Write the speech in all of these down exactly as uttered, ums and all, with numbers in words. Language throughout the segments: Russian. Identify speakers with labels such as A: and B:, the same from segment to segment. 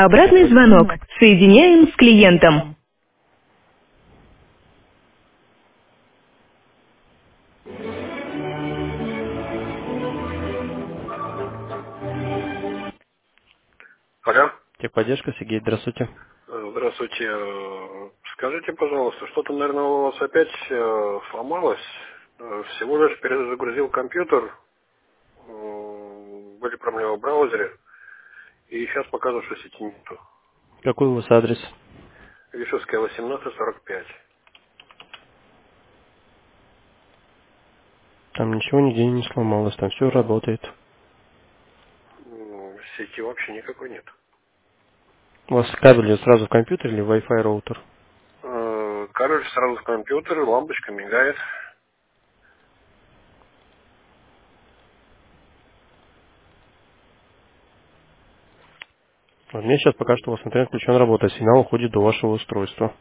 A: Обратный звонок. Соединяем с клиентом. Алло.
B: Техподдержка, Сергей, здравствуйте.
A: Э, Здравствуйте. Э, Скажите, пожалуйста, что-то, наверное, у вас опять э, сломалось. Э, Всего лишь перезагрузил компьютер, э, были проблемы в браузере, и сейчас показывает, что сети нету.
B: Какой у вас адрес?
A: Вишевская, восемнадцать сорок пять.
B: Там ничего нигде не сломалось, там все работает.
A: М, Сети вообще никакой нет.
B: У вас кабель идет сразу в компьютер или Wi-Fi роутер?
A: Э, Короче, сразу в компьютер, лампочка мигает.
B: У меня сейчас пока что у вас интернет включен, работает, сигнал уходит до вашего устройства.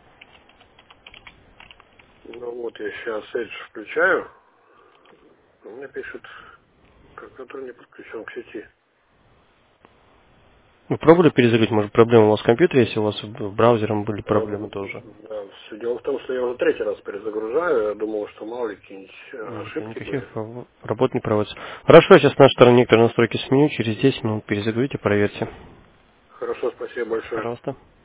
A: Ну вот, я сейчас Edge включаю, у меня пишет, компьютер не подключен к сети.
B: Вы пробовали перезагрузить, может проблема у вас в компьютере, если у вас в браузером были проблемы
A: Эм,
B: тоже?
A: Да, всё дело в том, что я уже третий раз перезагружаю. Я думал, что мало ли какие-нибудь э,
B: Нет,
A: ошибки
B: никаких
A: были.
B: э, работ не проводится. Хорошо, я сейчас на нашей стороне некоторые настройки сменю, через десять минут перезагрузите, проверьте.
A: Хорошо, спасибо большое.
B: Пожалуйста.